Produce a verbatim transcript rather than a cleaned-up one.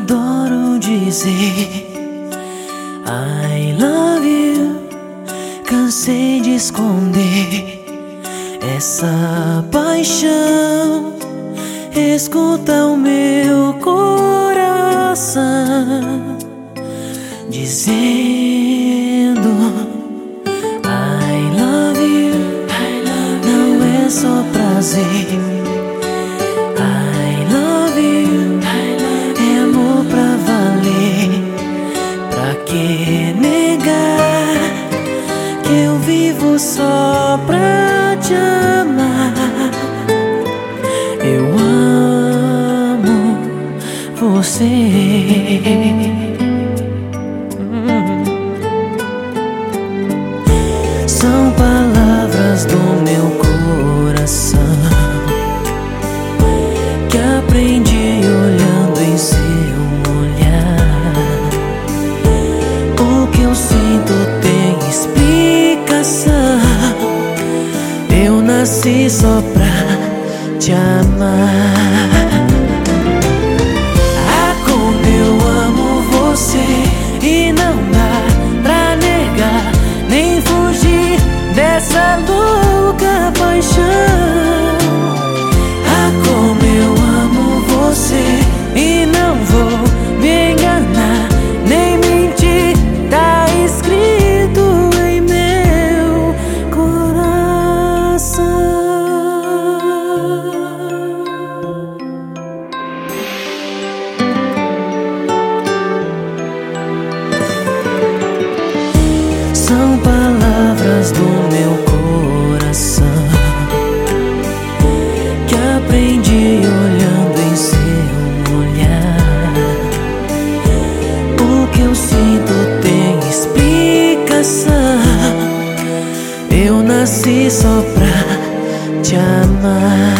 adoro dizer I love you. Cansei de esconder essa paixão. Escuta o meu coração dizendo I love you. Não é só prazer. I love you. É amor pra valer. Pra que negar que eu vivo só pra te amar? Eu amo você. São palavras do meu coração que aprendi olhando em seu olhar. O que eu sinto tem explicação. Eu nasci só pra te amar. Ah, como eu amo você e não dá pra negar nem fugir dessa louca paixão. Ah, como eu amo você e não vou me enganar nem mentir. Tá escrito em meu coração. São palavras do meu coração que aprendi olhando em seu olhar. O que eu sinto tem explicação. Eu nasci só pra te amar.